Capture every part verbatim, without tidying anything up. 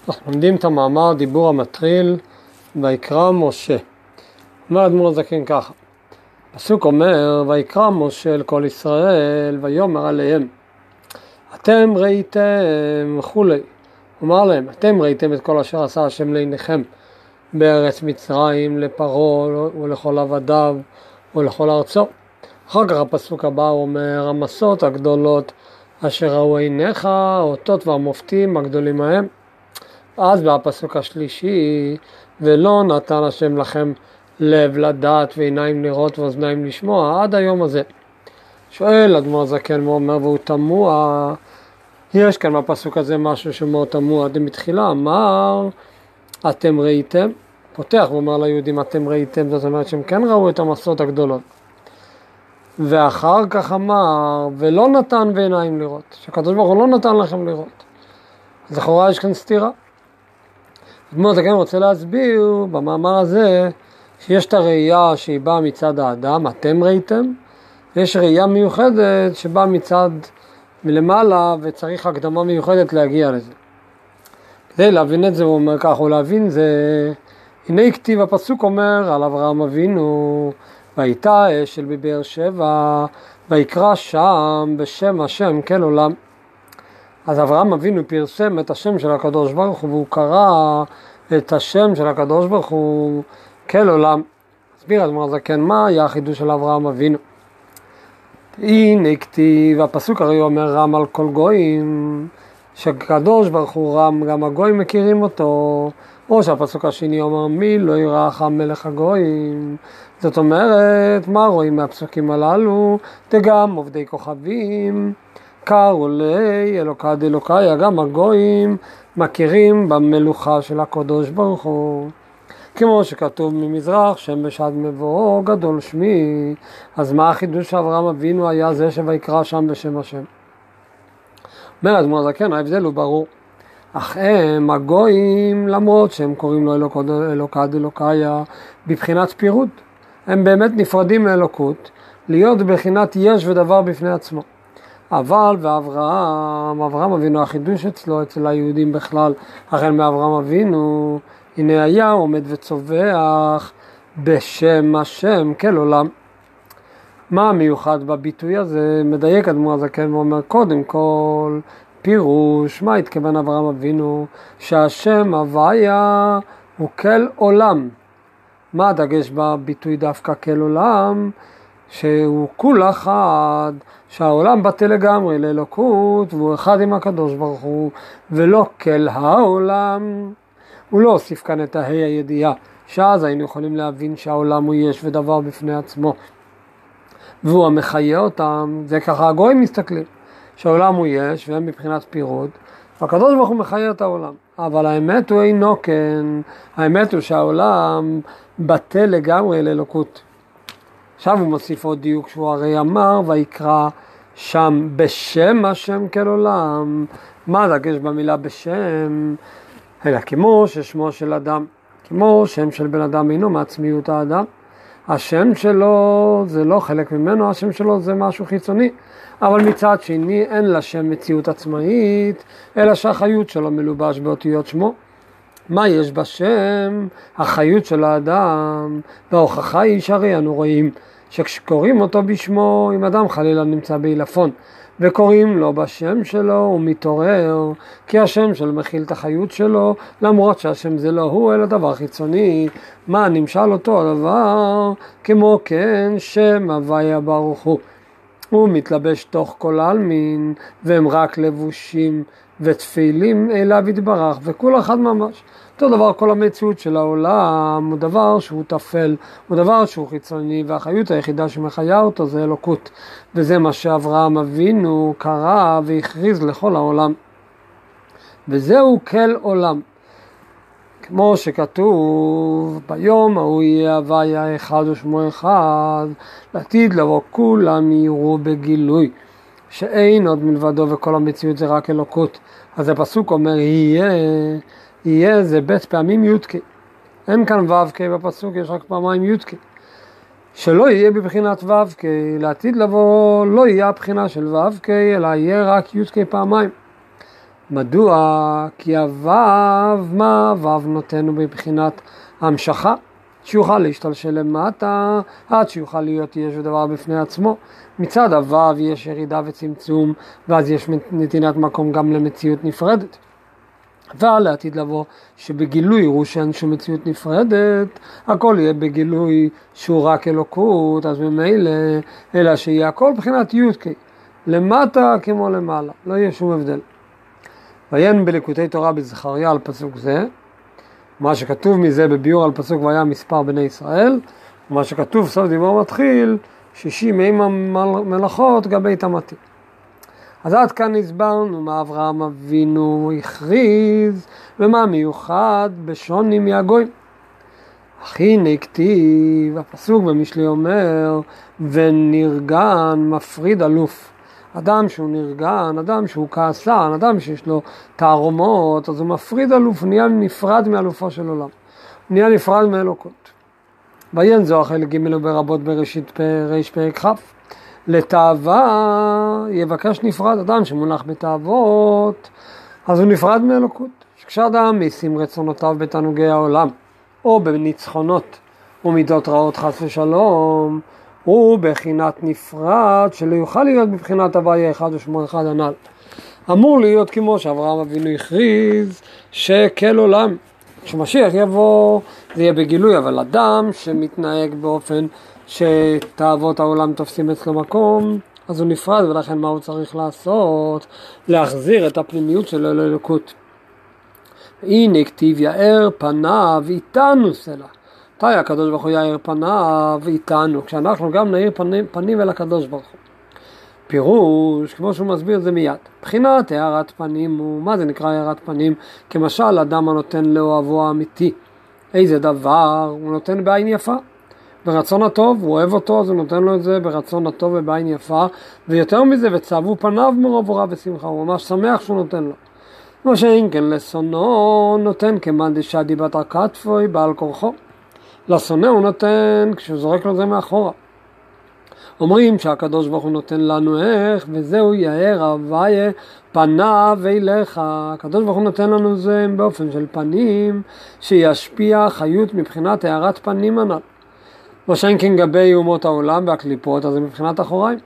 אנחנו לומדים את המאמר דיבור המטריל ויקרא משה. אומר אדמו"ר הזקן ככה, פסוק אומר ויקרא משה אל כל ישראל ויאמר עליהם אתם ראיתם וכולי. אומר להם אתם ראיתם את כל אשר עשה השם לעיניכם בארץ מצרים לפרעה ולכל עבדיו ולכל ארצו. אחר כך הפסוק הבא אומר המסות הגדולות אשר ראו עיניך אותות והמופתים הגדולים מהם. אז בפסוק השלישי ולא נתן השם לכם לב לדעת ועיניים לראות ואוזניים לשמוע עד היום הזה. שואל אדמו"ר הזקן ואומר והוא תמוה, יש כאן בפסוק הזה משהו שמאוד תמוה. אדם בתחילה אמר אתם ראיתם, פותח ואומר ליהודים אתם ראיתם, זאת אומרת שהם כן ראו את המסות הגדולות, ואחר כך אמר ולא נתן בעיניים לראות, שהקדוש ברוך הוא לא נתן לכם לראות. אז לכאורה יש כאן סתירה. אדמו"ר הזקן רוצה להסביר במאמר הזה שיש את הראייה שהיא באה מצד האדם, אתם ראיתם, ויש ראייה מיוחדת שבאה מצד מלמעלה וצריך הקדמה מיוחדת להגיע לזה. כדי להבין את זה הוא אומר כך, או להבין זה, הנה כתיב הפסוק אומר על אברהם אבינו והייתה אש אל בבאר שבע ויקרא שם בשם השם כל עולם. אז אברהם אבינו פרסם את השם של הקדוש ברוך הוא והוא קרא את השם של הקדוש ברוך הוא כל עולם. הסביר אדמו"ר הזקן מה היה החידוש של אברהם אבינו. הנה כתיב, הפסוק הרי אומר רם על כל גויים, שהקדוש ברוך הוא רם, גם הגויים מכירים אותו, או שהפסוק השני אומר מי לא ירח מלך הגויים. זאת אומרת, מה רואים מהפסוקים הללו? וגם עובדי כוכבים, קראו לי אלוקא דאלוקיה, גם הגויים מכירים במלוכה של הקדוש ברוך הוא. כמו שכתוב ממזרח שמש עד מבואו גדול שמי. אז מה החידוש שאברהם אבינו היה זה שויקרא שם בשם השם? אומר אדמו"ר הזקן ההבדל הוא ברור. אך הם הגויים למרות שהם קוראים לו אלוקא דאלוקיה בבחינת פירוד, הם באמת נפרדים מאלוקות להיות בבחינת יש ודבר בפני עצמו. אבל ואברהם, אברהם אבינו החידוש אצלו, אצל היהודים בכלל, החל מאברהם אבינו, הנה היה עומד וצובח בשם השם כל עולם. מה המיוחד בביטוי הזה? מדייק אדמו"ר הזקן ואומר קודם כל פירוש, מה התכוון אברהם אבינו? שהשם הוויה הוא כל עולם. מה הדגש בביטוי דווקא כל עולם? שהוא כול אחד, שהעולם בטל לגמרי לאלוקות והוא אחד עם הקדוש ברוך הוא ולא כל העולם. הוא לא הוסיף כאן את ההי הידיעה, שאז היינו יכולים להבין שהעולם הוא יש ודבר בפני עצמו והוא המחיה אותם. זה ככה הגויים מסתכלים, שהעולם הוא יש והם מבחינת פירוד, והקדוש ברוך הוא מחיה את העולם. אבל האמת הוא אינו כן, האמת הוא שהעולם בטל לגמרי לאלוקות. עכשיו הוא מוסיף עוד דיוק שהוא הרי אמר ויקרא שם בשם השם כל עולם. מה הדגש במילה בשם? אלא כמו ששמו של אדם, כמו שם של בן אדם אינו מעצמיות האדם, השם שלו זה לא חלק ממנו, השם שלו זה משהו חיצוני, אבל מצד שני אין לשם מציאות עצמאית, אלא שהחיות שלו מלובש באותיות שמו. מה יש בשם? החיות של האדם, וההוכחה היא שהרי אנו רואים שכשקוראים אותו בשמו, אם אדם חלילה נמצא בעילפון וקוראים לו בשם שלו הוא מתעורר, כי השם שלו מכיל את החיות שלו, למרות שהשם זה לא הוא אלא דבר חיצוני. מה נמשל אותו הדבר? כמו כן שם הוויה ברוך הוא, הוא מתלבש תוך כל העלמין והם רק לבושים ותפילים אליו יתברך וכל אחד ממש. אותו דבר כל המציאות של העולם הוא דבר שהוא תפל, הוא דבר שהוא חיצוני, והחיות היחידה שמחיה אותו זה אלוקות, וזה מה שאברהם אבינו קרא והכריז לכל העולם, וזהו כל עולם. כמו שכתוב ביום ההוא יהיה הוויה אחד ושמו אחד, לעתיד לבוא כולם יראו בגילוי שאין עוד מלבדו וכל המציאות זה רק אלוקות. אז הפסוק אומר יהיה, יהיה זה בית פעמים יודקי, אין כאן ו"ק בפסוק, יש רק פעמיים יודקי. שלא יהיה בבחינת ו"ק, לעתיד לבוא לא יהיה הבחינה של ו"ק אלא יהיה רק יודקי פעמיים. מדוע? כי הוו, מה הוו נותן בבחינת המשכה? שיוכל להשתלשל למטה, עד שיוכל להיות יש דבר בפני עצמו. מצד הוו יש ירידה וצמצום, ואז יש נתינת מקום גם למציאות נפרדת. אבל לעתיד לבוא שבגילוי יראו שאין שום מציאות נפרדת, הכל יהיה בגילוי שהוא רק אלוקות, אז ממילא, אלא שיהיה הכל בחינת יודקי, למטה כמו למעלה, לא יהיה שום הבדל. ויין בליקוטי תורה בזכריה על פסוק זה, מה שכתוב מזה בביור על פסוק והיה מספר בני ישראל, ומה שכתוב סוף דיבור מתחיל, שישי מאים מלאכות גבי תמתי. אז עד כאן הסברנו מה אברהם אבינו הכריז, ומה מיוחד בשוני מהגויים. אך הנה כתיב, הפסוק במשלי אומר, ונרגן מפריד אלוף. אדם שהוא נרגן, אדם שהוא כעסן, אדם שיש לו תערומות, אז הוא מפריד אלוף, נהיה נפרד מאלופו של עולם. הוא נהיה נפרד מאלוקות. ויין זו החלק ג' ברבות בראשית פרש פרק כ'. לתאווה יבקש נפרד, אדם שמונח בתאוות, אז הוא נפרד מאלוקות. כשאדם משים רצונותיו בתענוגי העולם, או בניצחונות ומידות רעות חס ושלום, הוא בחינת נפרד שלא יוכל להיות בבחינת הוויה אחד ושמו אחד הנ"ל. אמור להיות כמו שאברהם אבינו הכריז שכל עולם, כשמשיח יבוא זה יהיה בגילוי, אבל אדם שמתנהג באופן שתאוות העולם תופסים אצלו מקום, אז הוא נפרד, ולכן מה הוא צריך לעשות? להחזיר את הפנימיות שלו לאלוקות. הנה כתיב יאר פניו איתנו סלע. מתי הקדוש ברוך הוא יאר פניו איתנו? כשאנחנו גם נאיר פנים, פנים אל הקדוש ברוך הוא. פירוש, כמו שהוא מסביר זה מיד. בחינת הארת פנים הוא, מה זה נקרא הארת פנים? כמשל אדם הנותן לאוהבו האמיתי. איזה דבר? הוא נותן בעין יפה. ברצון הטוב, הוא אוהב אותו, אז הוא נותן לו את זה ברצון הטוב ובעין יפה, ויותר מזה, וצבו פניו מרוב הוראה ושמחה, הוא ממש שמח שהוא נותן לו. מה שאין כן לשונו, נותן כמאן דשדי בתר כתפוי בעל כורחו. לשונא הוא נותן כשהוא זורק לו זה מאחורה. אומרים שהקדוש ברוך הוא נותן לנו איך, וזהו יאר הוויה פניו אליך. הקדוש ברוך הוא נותן לנו זה באופן של פנים, שישפיע חיות מבחינת הארת פנים הנ"ל. מה שאין כן גבי אומות העולם והקליפות, אז זה מבחינת אחוריים.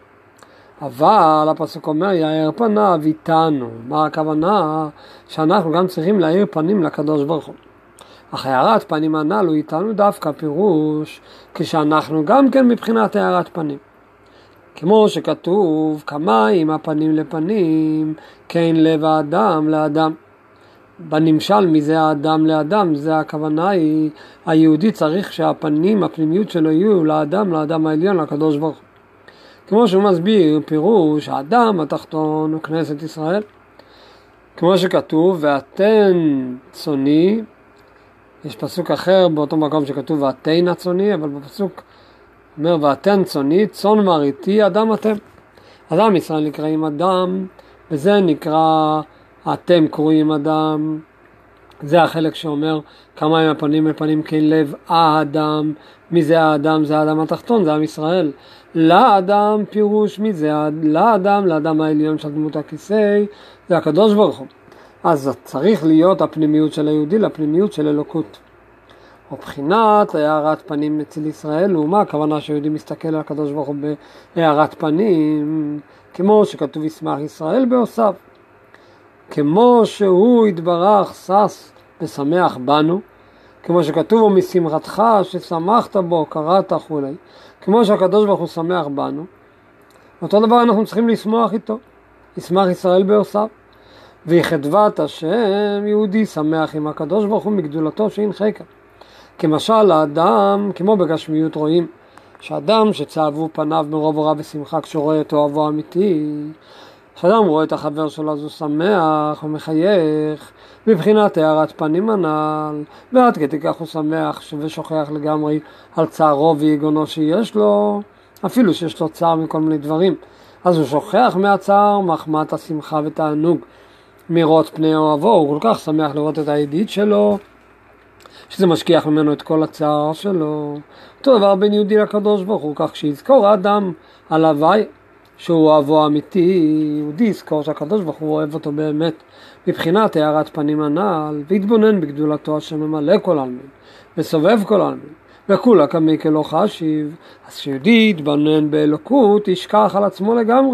אבל הפסוק אומר, יאר פניו איתנו. מה הכוונה? שאנחנו גם צריכים להאיר פנים לקדוש ברוך הוא. אך הארת פנים הנ"ל הוא איתנו דווקא פירוש, כשאנחנו גם כן מבחינת הארת פנים. כמו שכתוב, כמים הפנים לפנים, כן לב האדם לאדם. בנמשל מזה האדם לאדם, זה הכוונה היא, היהודי צריך שהפנים, הפנימיות שלו יהיו לאדם, לאדם העליון, לקדוש ברוך הוא. כמו שהוא מסביר, פירוש, האדם התחתון הוא כנסת ישראל. כמו שכתוב, ואתן צוני, יש פסוק אחר באותו מקום שכתוב, ואתן הצוני, אבל בפסוק אומר, ואתן צוני, צון מריתי, אדם אתם. אדם ישראל נקראים אדם, וזה נקרא, אתם קרואים אדם. זה החלק שאומר, כמה עם הפנים לפנים כן לב האדם. מי זה האדם? זה האדם התחתון, זה עם ישראל. לאדם פירוש מי זה? לאדם, לאדם העליון של דמות הכיסא, זה הקדוש ברוך הוא. אז צריך להיות הפנימיות של היהודי לפנימיות של אלוקות. ובחינת הארת פנים אצל ישראל, ומה הכוונה שהיהודי מסתכל על הקדוש ברוך הוא בהארת פנים, כמו שכתוב ישמח ישראל בעושיו, כמו שהוא יתברך שש ושמח בנו, כמו שכתוב ומשמחתך ששמחת בו קראת כולי, כמו שהקדוש ברוך הוא שמח בנו, אותו דבר אנחנו צריכים לשמוח איתו, ישמח ישראל בעושיו. ויחדבת השם יהודי שמח עם הקדוש ברוך הוא מגדולתו שאין חקר. כמשל האדם, כמו בגשמיות רואים, שאדם שצעבו פניו מרוב הוראה ושמחה כשהוא רואה את אוהבו האמיתי, שאדם רואה את החבר שלו אז הוא שמח ומחייך, מבחינת הארת פנים הנ"ל, ועד כדי כך הוא שמח ושוכח לגמרי על צערו ויגונו שיש לו, אפילו שיש לו צער מכל מיני דברים, אז הוא שוכח מהצער מחמת השמחה ותענוג מראות פני אוהבו, הוא כל כך שמח לראות את הידיד שלו, שזה משכיח ממנו את כל הצער שלו. אותו דבר בין יהודי לקדוש ברוך הוא, כך שיזכור האדם על הווי, שהוא אוהבו האמיתי, יהודי יזכור שהקדוש ברוך הוא אוהב אותו באמת מבחינת הארת פנים הנעל, והתבונן בגדולתו אשר ממלא כל עלמין וסובב כל עלמין וכולה כמי כלא חשיב. אז שיהודי יתבונן באלוקות ישכח על עצמו לגמרי,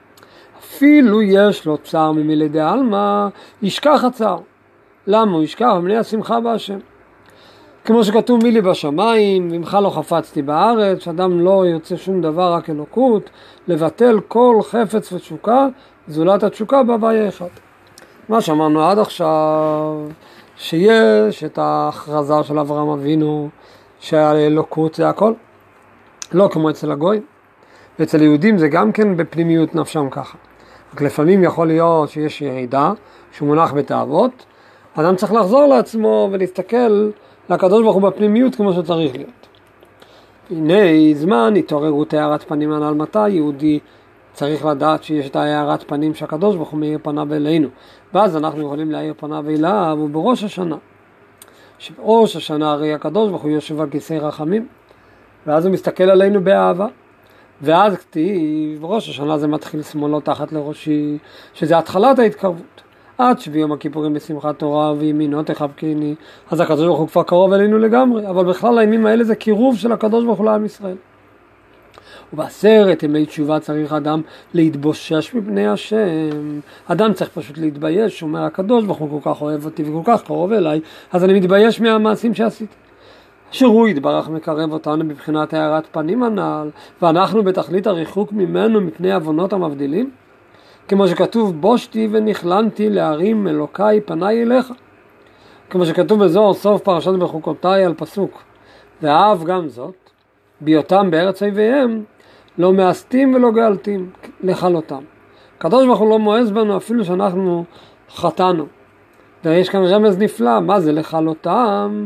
אפילו יש לו צער ממלידי עלמא ישכח הצער. למה הוא ישכח? מלא השמחה בהשם, כמו שכתוב מילי בשמיים ממך לא חפצתי בארץ. אדם לא יוצא שום דבר רק אלוקות, לבטל כל חפץ ותשוקה זולת התשוקה בהוויה אחד. מה שאמרנו עד עכשיו, שיש את ההכרזה של אברהם אבינו שהאלוקות זה הכל, לא כמו אצל הגויים, ואצל יהודים זה גם כן בפנימיות נפשם ככה. רק לפעמים יכול להיות שיש ירידה שהוא מונח בתאוות, אדם צריך לחזור לעצמו ולהסתכל לקדוש ברוך הוא בפנימיות כמו שצריך להיות. הנה זמן התעוררות הארת פנים הנעל. מתי יהודי צריך לדעת שיש את הארת פנים שהקדוש ברוך הוא מאיר פניו אלינו, ואז אנחנו יכולים להאיר פניו אליו. ובראש השנה, שבראש השנה הרי הקדוש ברוך הוא יושב על כיסא רחמים, ואז הוא מסתכל עלינו באהבה, ואז כתיב בראש השנה זה מתחיל שמאלו תחת לראשי, שזה התחלת ההתקרבות. עד שביום הכיפורים בשמחת תורה וימינו תחבקני, אז הקדוש ברוך הוא כבר קרוב אלינו לגמרי. אבל בכלל הימים האלה זה קירוב של הקדוש ברוך הוא לעם ישראל. ובעשרת ימי תשובה צריך אדם להתבושש מפני השם. אדם צריך פשוט להתבייש, הוא אומר הקדוש ברוך הוא כל כך אוהב אותי וכל כך קרוב אליי, אז אני מתבייש מהמעשים שעשיתי. אשר הוא יתברך מקרב אותנו מבחינת הארת פנים הנעל, ואנחנו בתכלית הריחוק ממנו מפני עוונות המבדילים, כמו שכתוב בושתי ונכלנתי להרים אלוקיי פניי אליך, כמו שכתוב בזוהר סוף פרשת בחוקותיי על פסוק ואהב גם זאת בהיותם בארץ אויביהם לא מאסתים ולא גאלתים לכלותם. הקדוש ברוך הוא לא מואס בנו אפילו שאנחנו חטאנו. ויש כאן רמז נפלא, מה זה לכלותם?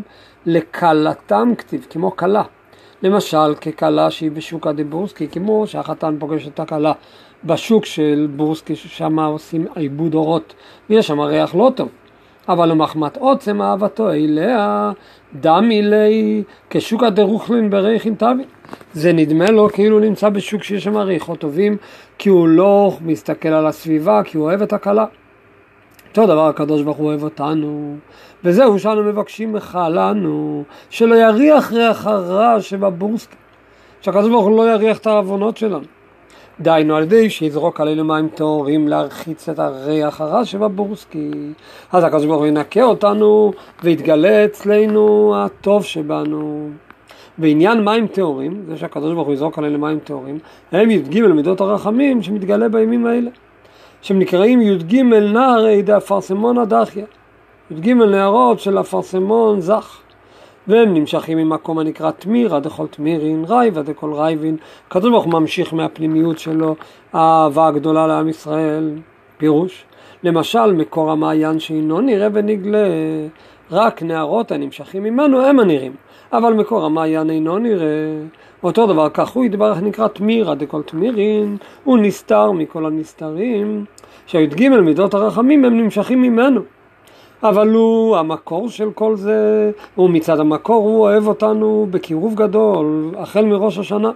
לקלתם כתיב, כמו קלה. למשל כקלה שהיא בשוק הדבורסקי, כמו שהחתן פוגש את הקלה בשוק של בורסקי, ששם עושים עיבוד אורות ויש שם ריח לא טוב, אבל למחמת עוצם אהבתו אליה דם אילי כשוק הדרוכלין בריחין טבי. זה נדמה לו כאילו נמצא בשוק שיש שם ריחות טובים, כי הוא לא מסתכל על הסביבה, כי הוא אוהב את הקלה. אותו דבר הקדוש ברוך הוא אוהב אותנו, וזהו שאנו מבקשים לך לנו שלא יריח ריח הרע שבבורסקי, שהקדוש ברוך הוא לא יריח את העוונות שלנו. דיינו על ידי שיזרוק עלינו מים טהורים להרחיץ את הריח הרע שבבורסקי, אז הקדוש ברוך הוא ינקה אותנו ויתגלה אצלנו הטוב שבנו. בעניין מים טהורים, זה שהקדוש ברוך הוא יזרוק עלינו מים טהורים, הם י"ג מידות הרחמים שמתגלה בימים האלה, שנקראים י"ג נערי דאפרסמון הדחיה, י"ג נערות של אפרסמון זך, והם נמשכים ממקום הנקרא תמירה דכל תמירין, רייבה דכל רייבין. הקדוש ברוך הוא ממשיך מהפנימיות שלו, האהבה הגדולה לעם ישראל. פירוש, למשל מקור המעיין שאינו נראה ונגלה, רק נערות הנמשכים ממנו הם הנראים, אבל מקור המעיין אינו נראה. אותו דבר כך הוא יתברך נקרא תמירה דכל תמירין, הוא נסתר מכל הנסתרים, שהי"ג מידות הרחמים הם נמשכים ממנו, אבל הוא המקור של כל זה, הוא מצד המקור הוא אוהב אותנו בקירוב גדול החל מראש השנה,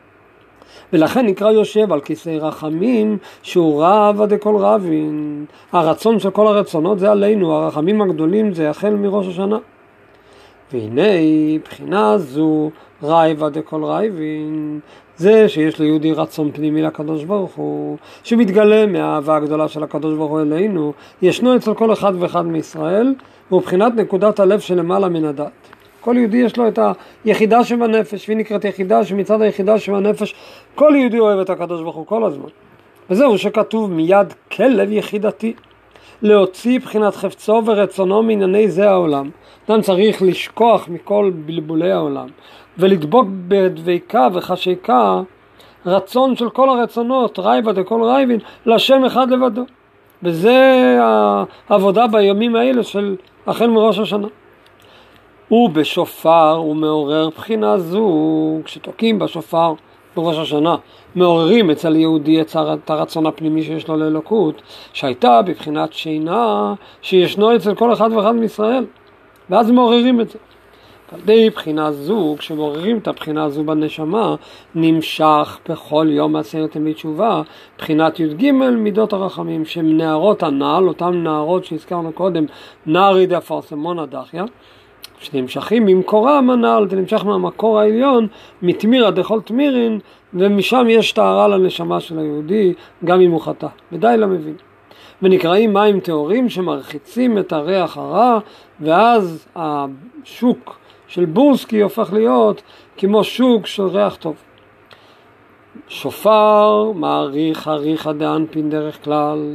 ולכן נקרא יושב על כיסא רחמים שהוא רב עד כל רבין. הרצון של כל הרצונות זה עלינו, הרחמים הגדולים זה החל מראש השנה. והנה בחינה זו רייב עד כל רייבין, זה שיש ליהודי רצון פנימי לקדוש ברוך הוא, שמתגלה מהאהבה הגדולה של הקדוש ברוך הוא אלינו, ישנו אצל כל אחד ואחד מישראל, ובחינת נקודת הלב שלמעלה מן הדת. כל יהודי יש לו את היחידה שבנפש, והיא נקראת יחידה שמצד היחידה שבנפש, כל יהודי אוהב את הקדוש ברוך הוא כל הזמן. וזהו שכתוב מיד כלב יחידתי, להוציא בחינת חפצו ורצונו מענייני זה העולם. אדם צריך לשכוח מכל בלבולי העולם, ולדבוק בדבקה וחשיקה רצון של כל הרצונות, רייבה דכל רייבין, לשם אחד לבדו. וזה העבודה בימים האלה של החל מראש השנה. ובשופר הוא מעורר בחינה זו, כשתוקים בשופר בראש השנה, מעוררים אצל יהודי את הרצון הפנימי שיש לו לאלוקות, שהייתה בבחינת שינה שישנו אצל כל אחד ואחד מישראל, ואז מעוררים את זה. על ידי בחינה זו, כשמעוררים את הבחינה הזו בנשמה, נמשך בכל יום מעשרת ימי תשובה, בחינת י"ג מידות הרחמים, שהן נערות הנעל, אותן נערות שהזכרנו קודם, נערי דאפרסמון הדחיה, שנמשכים ממקורם הנעל, זה נמשך מהמקור העליון, מתמירה דכל תמירין, ומשם יש טהרה לנשמה של היהודי, גם אם הוא חטא, ודי למבין. ונקראים מים טהורים שמרחיצים את הריח הרע, ואז השוק של בורסקי הופך להיות כמו שוק של ריח טוב. שופר מעריך הריחה דאנפין דרך כלל.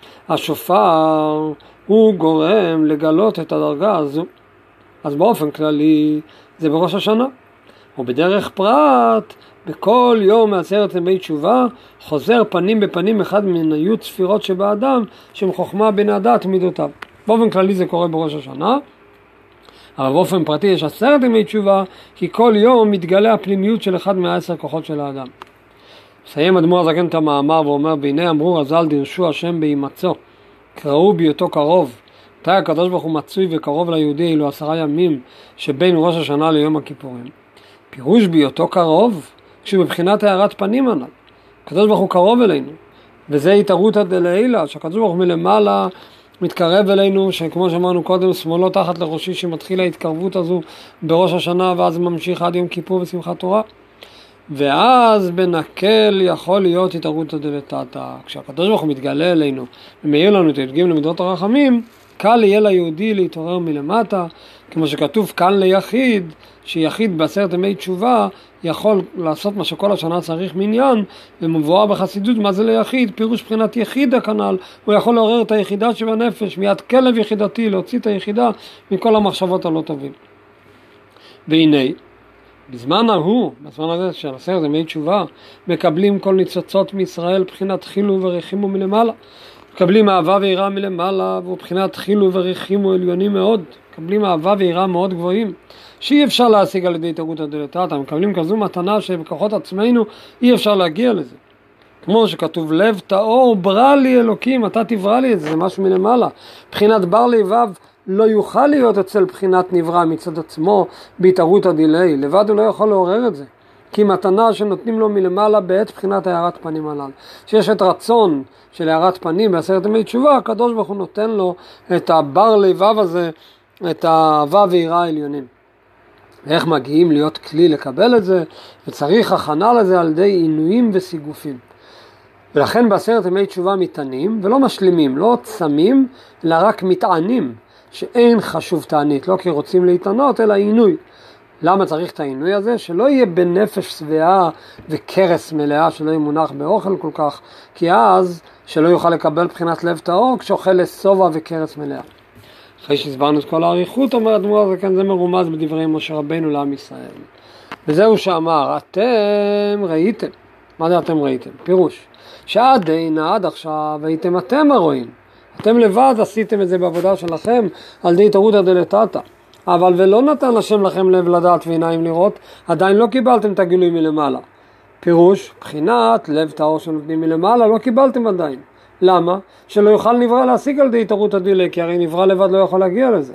השופר הוא גורם לגלות את הדרגה הזו. אז באופן כללי זה בראש השנה. ובדרך פרט, בכל יום מעשרת ימי תשובה, חוזר פנים בפנים אחד מן היו ספירות שבאדם, שהם חוכמה בין הדעת ומידותיו. באופן כללי זה קורה בראש השנה, אבל באופן פרטי יש עשרת ימי תשובה, כי כל יום מתגלה הפנימיות של אחד מהעשר כוחות של האדם. מסיים אדמו"ר הזקן את המאמר ואומר, והנה אמרו רז"ל דרשו השם בהימצאו, קראו בהיותו קרוב. מתי הקדוש ברוך הוא מצוי וקרוב ליהודי אילו עשרה ימים שבין ראש השנה ליום הכיפורים. פירוש בהיותו קרוב, כשהוא בבחינת הארת פנים הנ"ל. הקדוש ברוך הוא קרוב אלינו, וזה התערותא דלעילא, שהקדוש ברוך הוא מלמעלה מתקרב אלינו, שכמו שאמרנו קודם, שמאלו תחת לראשי, שמתחילה ההתקרבות הזו בראש השנה, ואז ממשיך עד יום כיפור ושמחת תורה. ואז בנקל יכול להיות התערותא דלתתא. כשהקדוש ברוך הוא מתגלה אלינו ומאיר לנו את י"ג למידות הרחמים, קל יהיה ליהודי להתעורר מלמטה, כמו שכתוב כאן ליחיד, שיחיד בעשרת ימי תשובה יכול לעשות מה שכל השנה צריך מניין, ומבואר בחסידות מה זה ליחיד, פירוש בחינת יחיד הכנ"ל, הוא יכול לעורר את היחידה שבנפש, מיד כלב יחידתי, להוציא את היחידה מכל המחשבות הלא טובים. והנה, בזמן ההוא, בזמן הזה של עשרת ימי תשובה, מקבלים כל ניצוצות מישראל בחינת חילו ורחימו מלמעלה. מקבלים אהבה ויראה מלמעלה, ובחינת חילו ורחימו עליונים מאוד. מקבלים אהבה ויראה מאוד גבוהים, שאי אפשר להשיג על ידי התערותא דלתתא. מקבלים כזו מתנה שבכוחות עצמנו אי אפשר להגיע לזה. כמו שכתוב, לב טהור ברא לי אלוקים, אתה תברא לי את זה, זה משהו מלמעלה. בחינת בר לבב לא יוכל להיות אצל בחינת נברא מצד עצמו בהתערותא דלעילא. לבד הוא לא יכול לעורר את זה. כי מתנה שנותנים לו מלמעלה בעת בחינת הארת פנים הלל. שיש את רצון של הארת פנים בעשרת ימי תשובה, הקדוש ברוך הוא נותן לו את הבר לבב הזה, את האהבה ויראה העליונים. איך מגיעים להיות כלי לקבל את זה? וצריך הכנה לזה על ידי עינויים וסיגופים. ולכן בעשרת ימי תשובה מתענים ולא משלימים, לא צמים, אלא רק מתענים, שאין חשוב תענית, לא כי רוצים להתענות, אלא עינוי. למה צריך את העינוי הזה? שלא יהיה בנפש שבעה וקרס מלאה, שלא יהיה מונח באוכל כל כך, כי אז שלא יוכל לקבל בחינת לב טהור, כשאוכל לסובה וקרס מלאה. אחרי שהסברנו את כל העריכות, אומר אדמו"ר הזקן, זה מרומז בדברי משה רבנו לעם ישראל. וזהו שאמר, אתם ראיתם. מה זה אתם ראיתם? פירוש. שעד הנה עד עכשיו הייתם אתם הרואים. אתם לבד עשיתם את זה בעבודה שלכם על די התערותא דלתתא. אבל ולא נתן השם לכם לב לדעת ועיניים לראות, עדיין לא קיבלתם את הגילוי מלמעלה. פירוש, בחינת לב טהור שנותנים מלמעלה, לא קיבלתם עדיין. למה? שלא יוכל נברא להשיג על די התערותא דלעילא, כי הרי נברא לבד לא יכול להגיע לזה.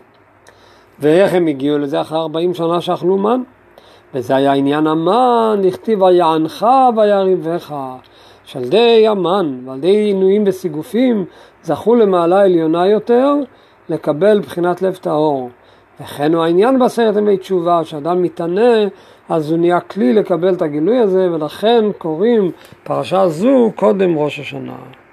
ואיך הם הגיעו לזה? אחרי ארבעים שנה שאכלו מן. וזה היה עניין המן, נכתיב ויענך ויריבך. שעל די המן ועל די עינויים וסיגופים זכו למעלה עליונה יותר לקבל בחינת לב טהור. וכן הוא העניין בעשרת ימי תשובה, שאדם מתענה, אז הוא נהיה כלי לקבל את הגילוי הזה, ולכן קוראים פרשה זו קודם ראש השנה.